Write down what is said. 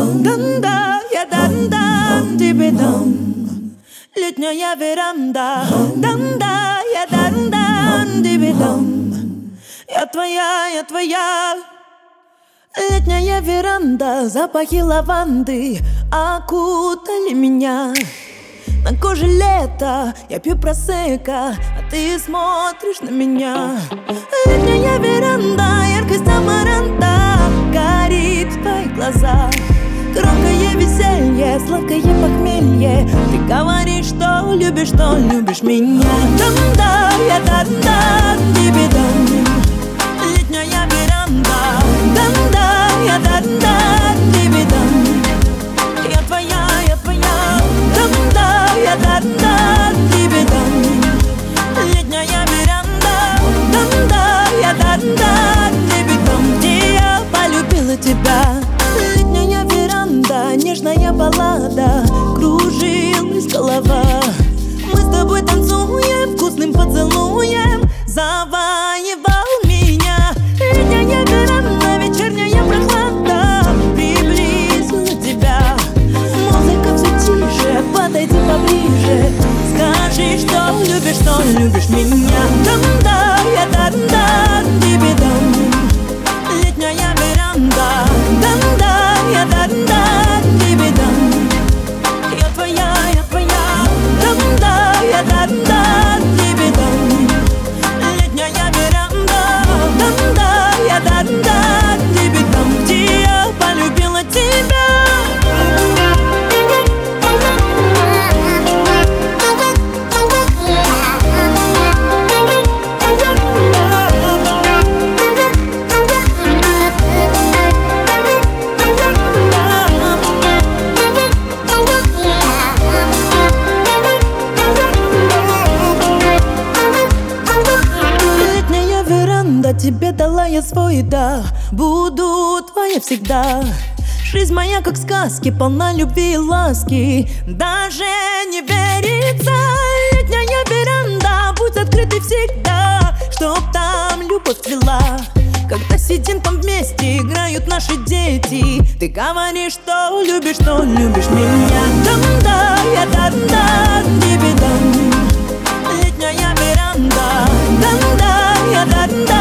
Дам-да, я дам-дам тебе дам. Летняя веранда. Дам-да, я дам-дам тебе дам. Я твоя, я твоя. Летняя веранда, запахи лаванды окутали меня. На коже лето, я пью просекко, а ты смотришь на меня. Летняя веранда, яркость амаранта горит в твоих глазах. Громкое веселье, сладкое похмелье. Ты говоришь, что любишь меня. Дам-да, я дам-дам тебе дам. Летняя веранда. Дам-да, я дам-дам тебе дам. Я твоя, я твоя. Дам-да, я дам-дам тебе дам. Летняя веранда. Дам-да, я дам-дам тебе дам. Где я полюбила тебя. Летняя веранда, нежная баллада, кружилась голова. Мы с тобой танцуем, вкусным поцелуем завоевал меня. Летняя веранда, вечерняя прохлада приблизила тебя. Музыка все тише, подойди поближе. Скажи, что любишь меня. Дам-да, я дам-дам тебе дам. Летняя веранда. Дам-да, я дам-дам тебе дам. Я твоя, я твоя. Дам-да, я дам-дам тебе дам. Летняя веранда. Дам-да, я дам-дам тебе дам. Где я полюбила тебя. Тебе дала я свой да, буду твоя всегда. Жизнь моя как сказки, полна любви и ласки. Даже не верится. Летняя веранда, будь открытой всегда, чтоб там любовь цвела. Когда сидим там вместе, играют наши дети. Ты говоришь, что любишь меня. Дам-да, я дам-дам тебе дам. Летняя веранда. Дам-да, я дам-дам